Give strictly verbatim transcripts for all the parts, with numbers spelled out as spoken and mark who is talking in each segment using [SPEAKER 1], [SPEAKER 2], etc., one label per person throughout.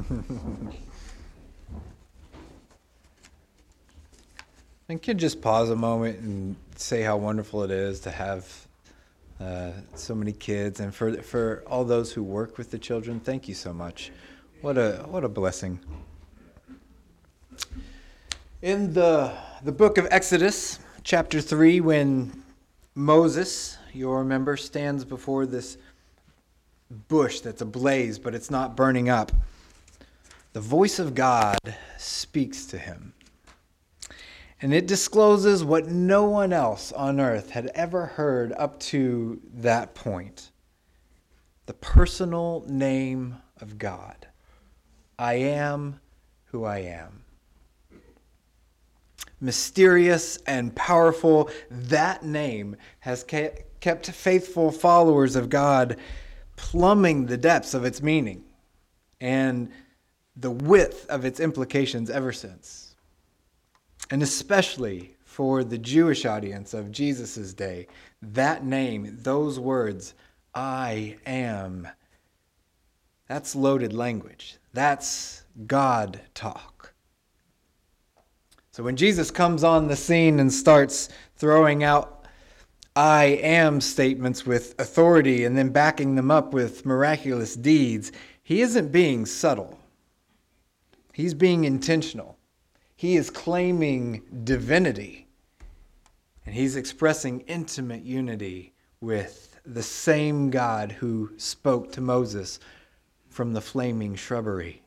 [SPEAKER 1] And can just pause a moment and say how wonderful it is to have uh, so many kids, and for for all those who work with the children. Thank you so much. What a what a blessing. In the the book of Exodus, chapter three, when Moses, you'll remember, stands before this bush that's ablaze, but it's not burning up, the voice of God speaks to him. And it discloses what no one else on earth had ever heard up to that point. The personal name of God. I am who I am. Mysterious and powerful, that name has kept faithful followers of God plumbing the depths of its meaning and the width of its implications ever since. And especially for the Jewish audience of Jesus' day, that name, those words, I am, that's loaded language. That's God talk. So when Jesus comes on the scene and starts throwing out I am statements with authority and then backing them up with miraculous deeds, he isn't being subtle. He's being intentional. He is claiming divinity, and he's expressing intimate unity with the same God who spoke to Moses from the flaming shrubbery.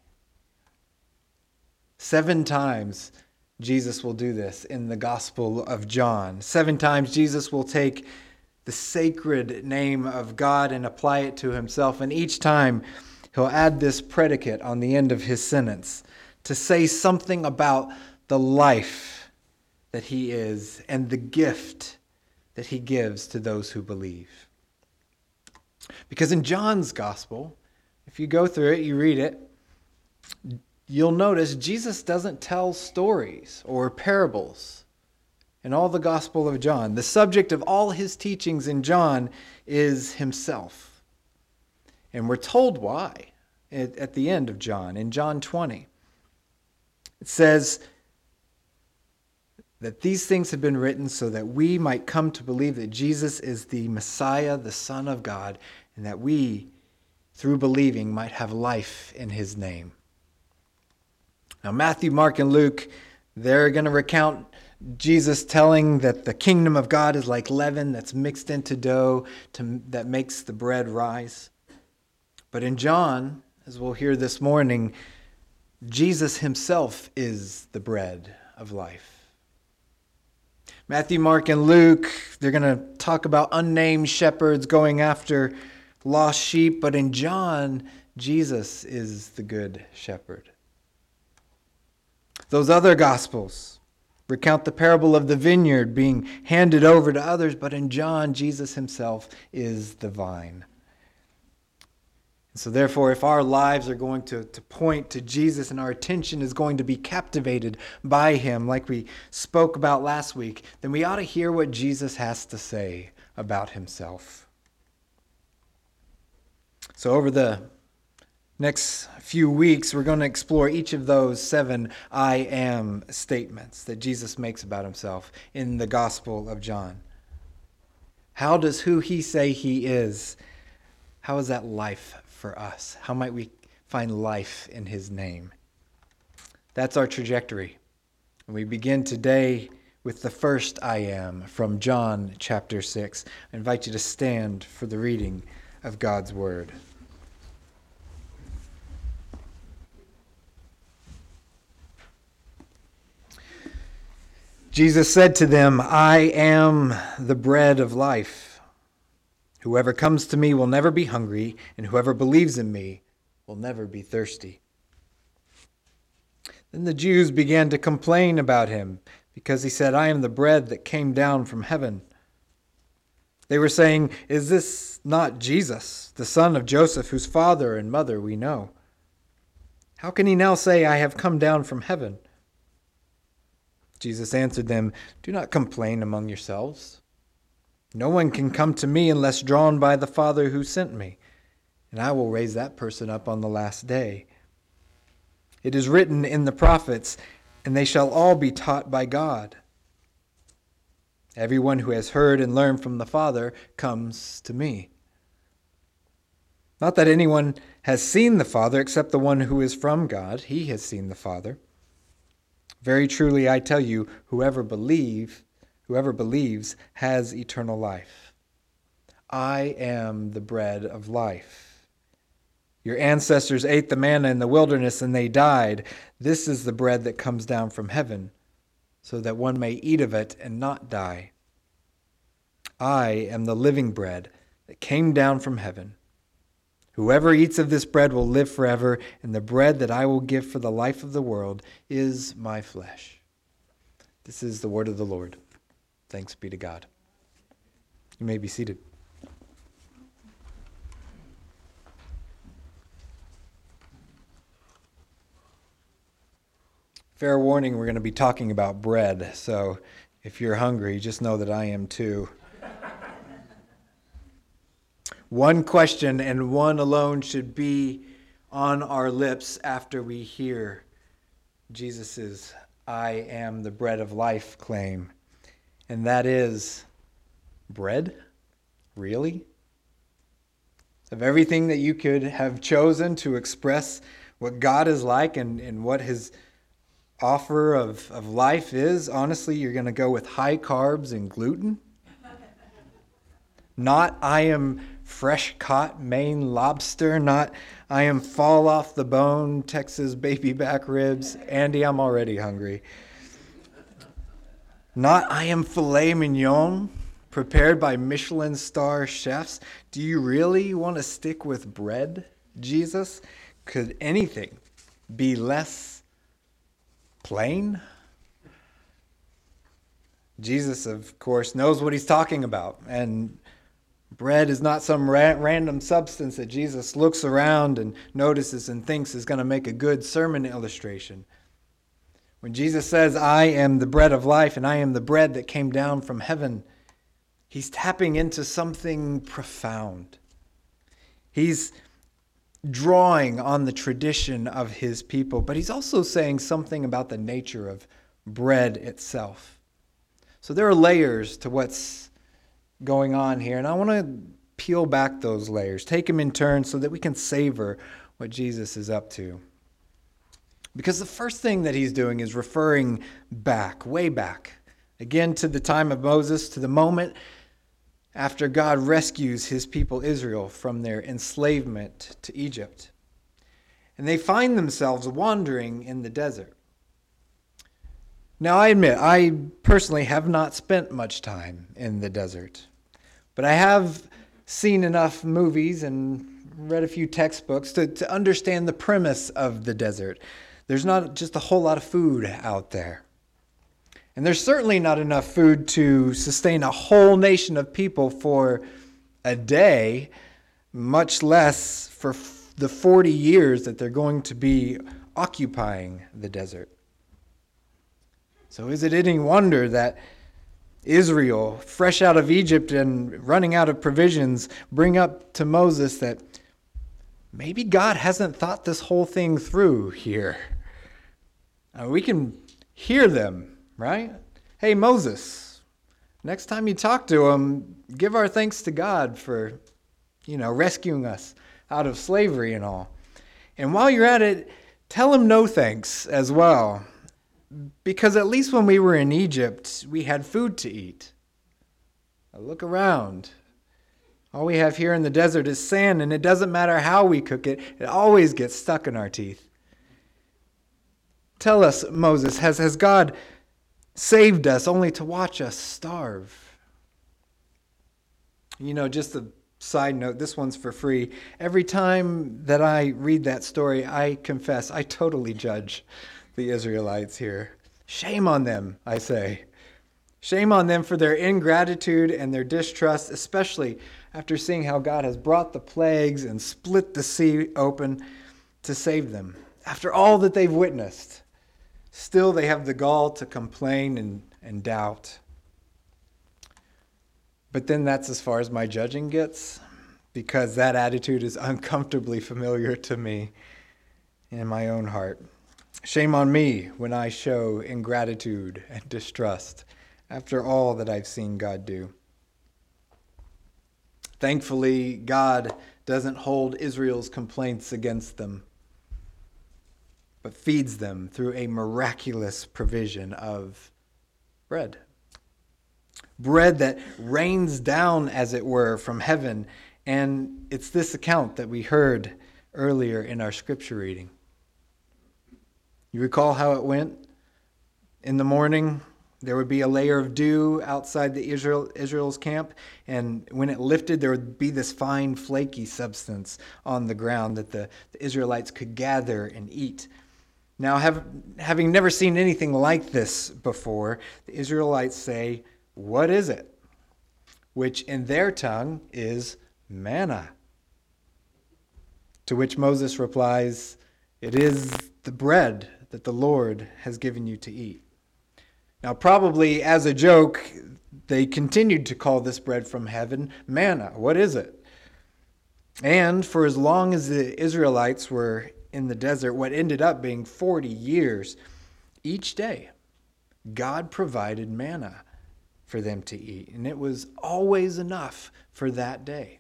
[SPEAKER 1] Seven times Jesus will do this in the Gospel of John. Seven times Jesus will take the sacred name of God and apply it to himself, and each time he'll add this predicate on the end of his sentence to say something about the life that he is and the gift that he gives to those who believe. Because in John's gospel, if you go through it, you read it, you'll notice Jesus doesn't tell stories or parables in all the Gospel of John. The subject of all his teachings in John is himself. And we're told why at the end of John, in John twenty. It says that these things have been written so that we might come to believe that Jesus is the Messiah, the Son of God, and that we, through believing, might have life in his name. Now, Matthew, Mark, and Luke, they're going to recount Jesus telling that the kingdom of God is like leaven that's mixed into dough to, that makes the bread rise. But in John, as we'll hear this morning, Jesus himself is the bread of life. Matthew, Mark, and Luke, they're going to talk about unnamed shepherds going after lost sheep. But in John, Jesus is the good shepherd. Those other gospels recount the parable of the vineyard being handed over to others. But in John, Jesus himself is the vine. And so therefore, if our lives are going to, to point to Jesus and our attention is going to be captivated by him, like we spoke about last week, then we ought to hear what Jesus has to say about himself. So over the next few weeks, we're going to explore each of those seven I am statements that Jesus makes about himself in the Gospel of John. How does who he say he is, how is that life for us? How might we find life in his name? That's our trajectory. And we begin today with the first I am from John chapter six. I invite you to stand for the reading of God's word. Jesus said to them, I am the bread of life. Whoever comes to me will never be hungry, and whoever believes in me will never be thirsty. Then the Jews began to complain about him because he said, I am the bread that came down from heaven. They were saying, is this not Jesus, the son of Joseph, whose father and mother we know? How can he now say, I have come down from heaven? Jesus answered them, do not complain among yourselves. No one can come to me unless drawn by the Father who sent me, and I will raise that person up on the last day. It is written in the prophets, and they shall all be taught by God. Everyone who has heard and learned from the Father comes to me. Not that anyone has seen the Father except the one who is from God. He has seen the Father. Very truly I tell you, whoever believe, whoever believes has eternal life. I am the bread of life. Your ancestors ate the manna in the wilderness and they died. This is the bread that comes down from heaven, so that one may eat of it and not die. I am the living bread that came down from heaven. Whoever eats of this bread will live forever, and the bread that I will give for the life of the world is my flesh. This is the word of the Lord. Thanks be to God. You may be seated. Fair warning, we're going to be talking about bread, so if you're hungry, just know that I am too. One question and one alone should be on our lips after we hear Jesus' I am the bread of life claim. And that is, bread? Really? Of everything that you could have chosen to express what God is like and, and what his offer of, of life is, honestly, you're going to go with high carbs and gluten? Not I am fresh caught Maine lobster, not I am fall off the bone Texas baby back ribs. Andy, I'm already hungry. Not I am filet mignon prepared by Michelin star chefs. Do you really want to stick with bread, Jesus? Could anything be less plain? Jesus, of course, knows what he's talking about, and bread is not some ra- random substance that Jesus looks around and notices and thinks is going to make a good sermon illustration. When Jesus says, I am the bread of life and I am the bread that came down from heaven, he's tapping into something profound. He's drawing on the tradition of his people, but he's also saying something about the nature of bread itself. So there are layers to what's going on here, and I want to peel back those layers, take them in turn so that we can savor what Jesus is up to. Because the first thing that he's doing is referring back, way back, again to the time of Moses, to the moment after God rescues his people Israel from their enslavement to Egypt. And they find themselves wandering in the desert. Now, I admit, I personally have not spent much time in the desert. But I have seen enough movies and read a few textbooks to, to understand the premise of the desert. There's not just a whole lot of food out there. And there's certainly not enough food to sustain a whole nation of people for a day, much less for f- the forty years that they're going to be occupying the desert. So is it any wonder that Israel, fresh out of Egypt and running out of provisions, bring up to Moses that maybe God hasn't thought this whole thing through here? Uh, we can hear them, right? Hey, Moses, next time you talk to him, give our thanks to God for, you know, rescuing us out of slavery and all. And while you're at it, tell him no thanks as well. Because at least when we were in Egypt, we had food to eat. Now look around. All we have here in the desert is sand, and it doesn't matter how we cook it, it always gets stuck in our teeth. Tell us, Moses, has, has God saved us only to watch us starve? You know, just a side note, this one's for free. Every time that I read that story, I confess I totally judge the Israelites here. Shame on them, I say. Shame on them for their ingratitude and their distrust, especially after seeing how God has brought the plagues and split the sea open to save them. After all that they've witnessed, still they have the gall to complain and, and doubt. But then that's as far as my judging gets, because that attitude is uncomfortably familiar to me in my own heart. Shame on me when I show ingratitude and distrust after all that I've seen God do. Thankfully, God doesn't hold Israel's complaints against them, but feeds them through a miraculous provision of bread. Bread that rains down, as it were, from heaven. And it's this account that we heard earlier in our scripture reading. You recall how it went? In the morning, there would be a layer of dew outside the Israel Israel's camp, and when it lifted, there would be this fine, flaky substance on the ground that the, the Israelites could gather and eat. Now, have, having never seen anything like this before, the Israelites say, "What is it?" Which in their tongue is manna. To which Moses replies, "It is the bread that the Lord has given you to eat." Now, probably as a joke, they continued to call this bread from heaven manna. What is it? And for as long as the Israelites were in the desert, what ended up being forty years, each day, God provided manna for them to eat. And it was always enough for that day.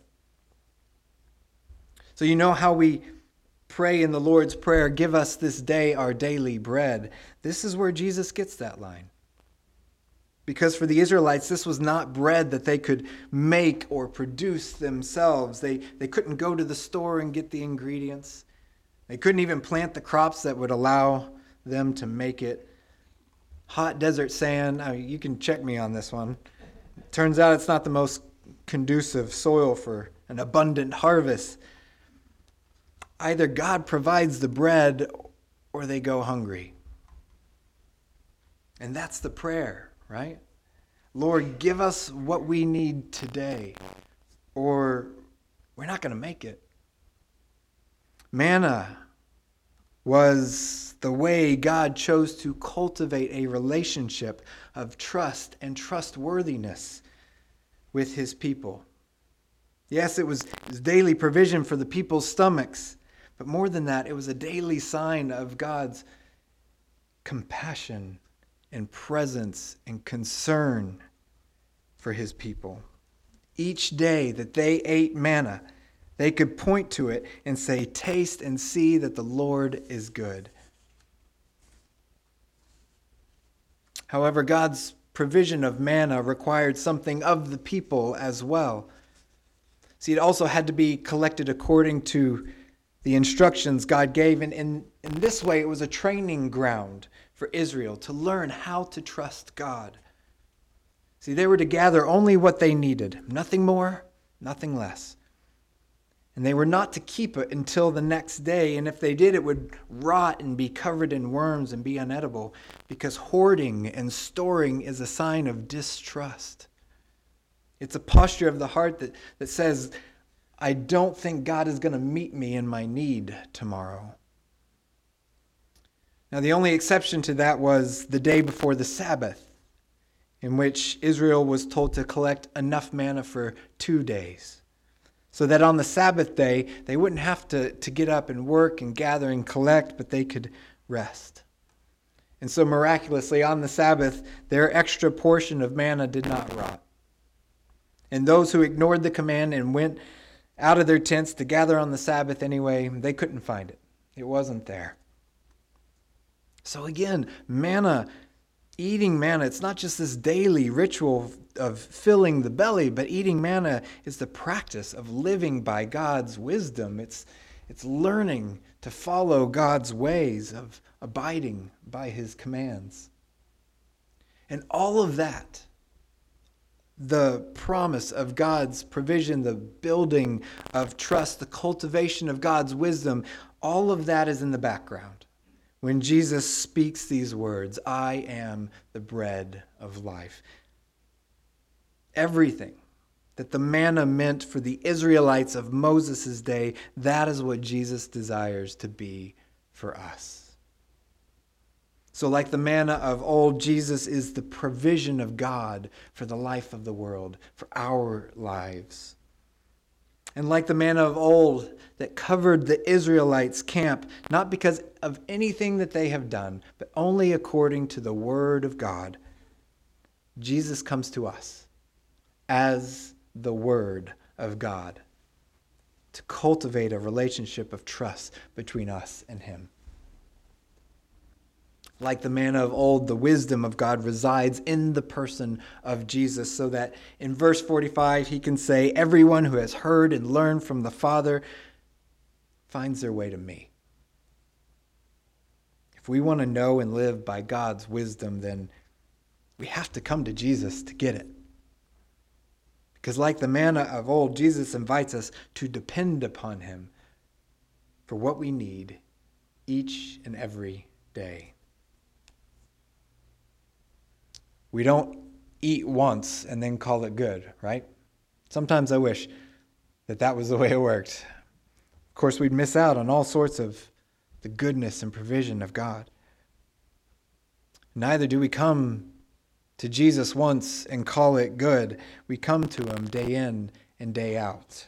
[SPEAKER 1] So you know how we pray in the Lord's Prayer, "Give us this day our daily bread." This is where Jesus gets that line. Because for the Israelites, this was not bread that they could make or produce themselves. They, they couldn't go to the store and get the ingredients. They couldn't even plant the crops that would allow them to make it. Hot desert sand, I mean, you can check me on this one. Turns out it's not the most conducive soil for an abundant harvest. Either God provides the bread or they go hungry. And that's the prayer, right? Lord, give us what we need today, or we're not going to make it. Manna was the way God chose to cultivate a relationship of trust and trustworthiness with his people. Yes, it was, it was daily provision for the people's stomachs, but more than that, it was a daily sign of God's compassion and presence and concern for his people. Each day that they ate manna, they could point to it and say, "Taste and see that the Lord is good." However, God's provision of manna required something of the people as well. See, it also had to be collected according to the instructions God gave. And in, in this way, it was a training ground for Israel to learn how to trust God. See, they were to gather only what they needed, nothing more, nothing less. And they were not to keep it until the next day, and if they did, it would rot and be covered in worms and be unedible, because hoarding and storing is a sign of distrust. It's a posture of the heart that, that says, I don't think God is going to meet me in my need tomorrow. Now, the only exception to that was the day before the Sabbath, in which Israel was told to collect enough manna for two days, so that on the Sabbath day, they wouldn't have to, to get up and work and gather and collect, but they could rest. And so miraculously, on the Sabbath, their extra portion of manna did not rot. And those who ignored the command and went out of their tents to gather on the Sabbath anyway, they couldn't find it. It wasn't there. So again, manna, eating manna, it's not just this daily ritual of filling the belly, but eating manna is the practice of living by God's wisdom. It's, it's learning to follow God's ways, of abiding by his commands. And all of that, the promise of God's provision, the building of trust, the cultivation of God's wisdom, all of that is in the background when Jesus speaks these words, I am the bread of life. Everything that the manna meant for the Israelites of Moses' day, that is what Jesus desires to be for us. So like the manna of old, Jesus is the provision of God for the life of the world, for our lives. And like the manna of old that covered the Israelites' camp, not because of anything that they have done, but only according to the word of God, Jesus comes to us as the word of God to cultivate a relationship of trust between us and him. Like the manna of old, the wisdom of God resides in the person of Jesus, so that in verse forty-five he can say, "Everyone who has heard and learned from the Father finds their way to me." If we want to know and live by God's wisdom, then we have to come to Jesus to get it. Because like the manna of old, Jesus invites us to depend upon him for what we need each and every day. We don't eat once and then call it good, right? Sometimes I wish that that was the way it worked. Of course, we'd miss out on all sorts of the goodness and provision of God. Neither do we come to Jesus once and call it good. We come to him day in and day out.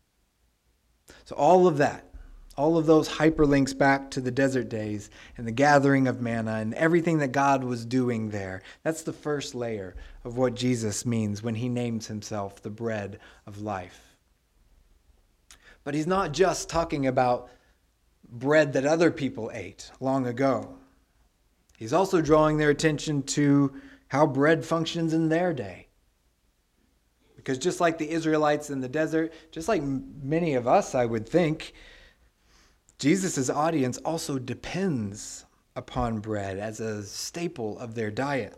[SPEAKER 1] So all of that, all of those hyperlinks back to the desert days and the gathering of manna and everything that God was doing there. That's the first layer of what Jesus means when he names himself the bread of life. But he's not just talking about bread that other people ate long ago. He's also drawing their attention to how bread functions in their day. Because just like the Israelites in the desert, just like many of us, I would think, Jesus' audience also depends upon bread as a staple of their diet.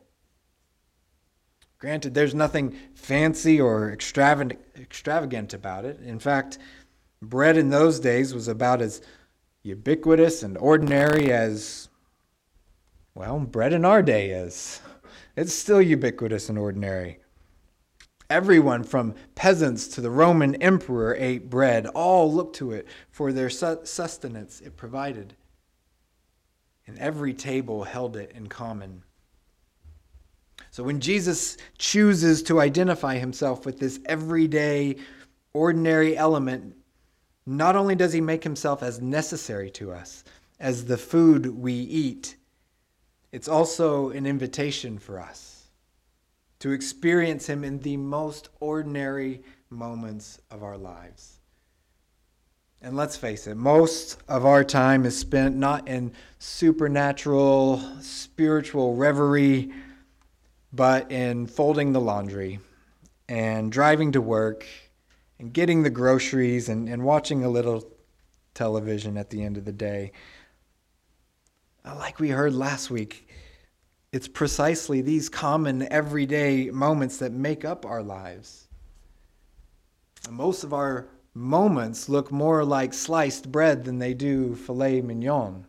[SPEAKER 1] Granted, there's nothing fancy or extravagant, extravagant about it. In fact, bread in those days was about as ubiquitous and ordinary as, well, bread in our day is. It's still ubiquitous and ordinary. Everyone from peasants to the Roman emperor ate bread. All looked to it for their sustenance it provided. And every table held it in common. So when Jesus chooses to identify himself with this everyday, ordinary element, not only does he make himself as necessary to us as the food we eat, it's also an invitation for us to experience him in the most ordinary moments of our lives. And let's face it, most of our time is spent not in supernatural, spiritual reverie, but in folding the laundry and driving to work and getting the groceries and, and watching a little television at the end of the day. Like we heard last week, it's precisely these common everyday moments that make up our lives. Most of our moments look more like sliced bread than they do filet mignon.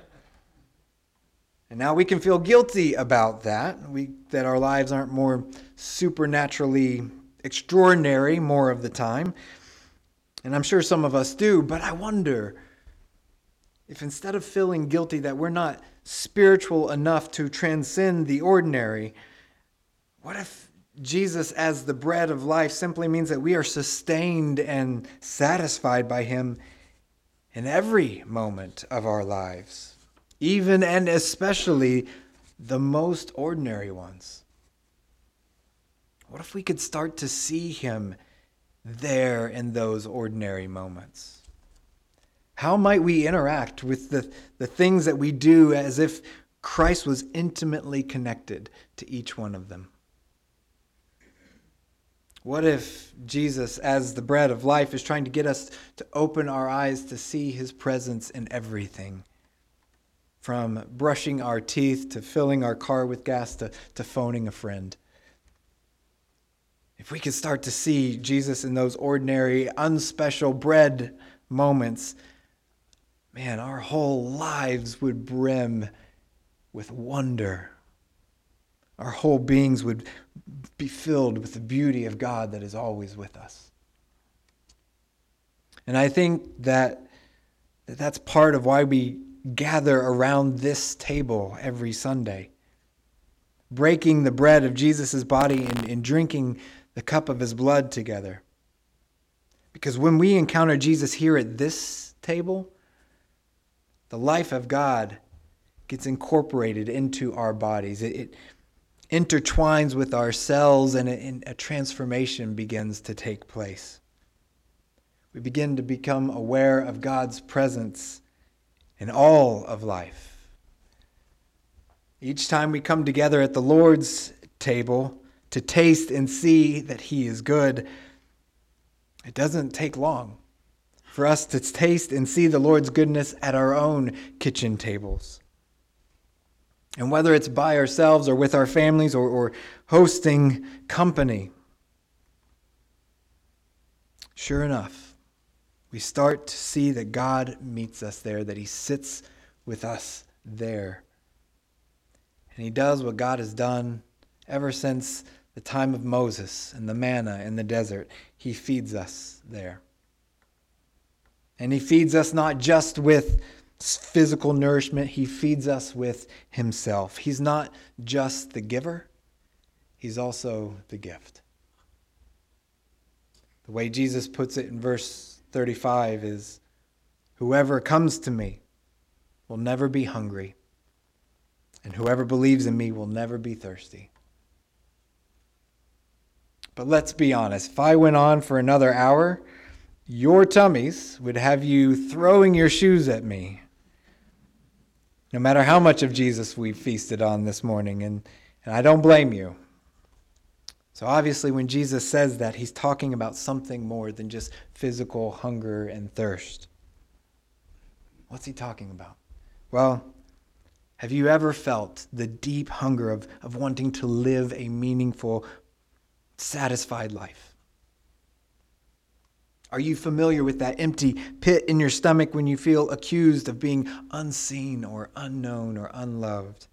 [SPEAKER 1] And now we can feel guilty about that, we, that our lives aren't more supernaturally extraordinary more of the time. And I'm sure some of us do, but I wonder if instead of feeling guilty that we're not spiritual enough to transcend the ordinary, what if Jesus as the bread of life simply means that we are sustained and satisfied by him in every moment of our lives, even and especially the most ordinary ones? What if we could start to see him there in those ordinary moments? How might we interact with the, the things that we do as if Christ was intimately connected to each one of them? What if Jesus, as the bread of life, is trying to get us to open our eyes to see his presence in everything? From brushing our teeth to filling our car with gas to, to phoning a friend. If we could start to see Jesus in those ordinary, unspecial bread moments, man, our whole lives would brim with wonder. Our whole beings would be filled with the beauty of God that is always with us. And I think that, that that's part of why we gather around this table every Sunday, breaking the bread of Jesus' body and, and drinking the cup of his blood together. Because when we encounter Jesus here at this table, the life of God gets incorporated into our bodies. It, it intertwines with our cells, and a, and a transformation begins to take place. We begin to become aware of God's presence in all of life. Each time we come together at the Lord's table to taste and see that He is good, it doesn't take long for us to taste and see the Lord's goodness at our own kitchen tables. And whether it's by ourselves or with our families or, or hosting company, sure enough, we start to see that God meets us there, that He sits with us there. And He does what God has done ever since the time of Moses and the manna in the desert. He feeds us there. And He feeds us not just with physical nourishment, He feeds us with Himself. He's not just the giver, He's also the gift. The way Jesus puts it in verse thirty-five is, "Whoever comes to me will never be hungry, and whoever believes in me will never be thirsty." But let's be honest, if I went on for another hour, your tummies would have you throwing your shoes at me, no matter how much of Jesus we've feasted on this morning, and, and I don't blame you. So obviously when Jesus says that, He's talking about something more than just physical hunger and thirst. What's He talking about? Well, have you ever felt the deep hunger of, of wanting to live a meaningful, satisfied life? Are you familiar with that empty pit in your stomach when you feel accused of being unseen or unknown or unloved?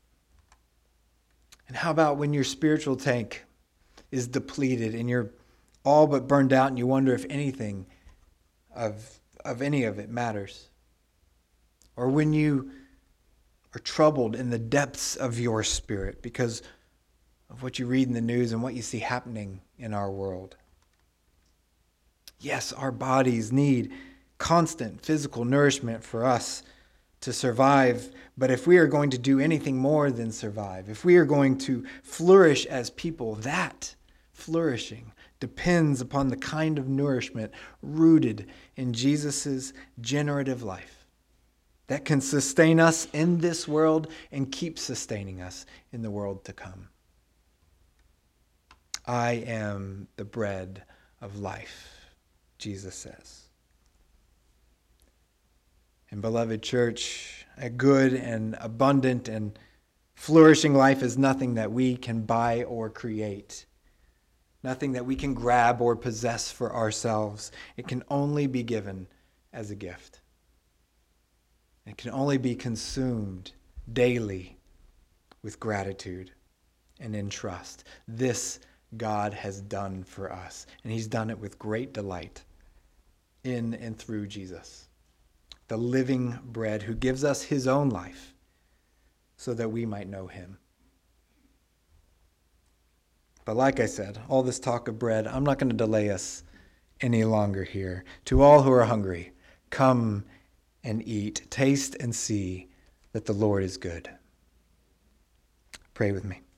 [SPEAKER 1] And how about when your spiritual tank is depleted and you're all but burned out and you wonder if anything of, of any of it matters? Or when you are troubled in the depths of your spirit because of what you read in the news and what you see happening in our world? Yes, our bodies need constant physical nourishment for us to survive. But if we are going to do anything more than survive, if we are going to flourish as people, that flourishing depends upon the kind of nourishment rooted in Jesus' generative life that can sustain us in this world and keep sustaining us in the world to come. I am the bread of life, Jesus says. And beloved church, a good and abundant and flourishing life is nothing that we can buy or create. Nothing that we can grab or possess for ourselves. It can only be given as a gift. It can only be consumed daily with gratitude and in trust. This God has done for us, and He's done it with great delight in and through Jesus, the living bread who gives us His own life so that we might know Him. But like I said, all this talk of bread, I'm not going to delay us any longer here. To all who are hungry, come and eat, taste and see that the Lord is good. Pray with me.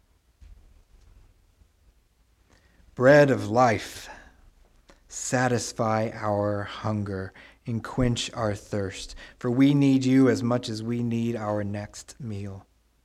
[SPEAKER 1] Bread of life, satisfy our hunger and quench our thirst, for we need you as much as we need our next meal.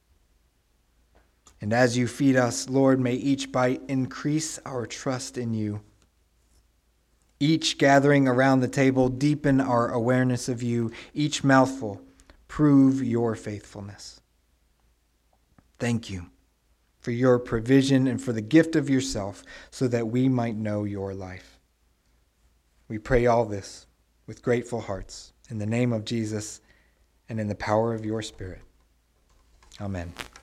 [SPEAKER 1] And as you feed us, Lord, may each bite increase our trust in you. Each gathering around the table deepen our awareness of you. Each mouthful prove your faithfulness. Thank you for your provision and for the gift of yourself so that we might know your life. We pray all this with grateful hearts in the name of Jesus and in the power of your Spirit. Amen.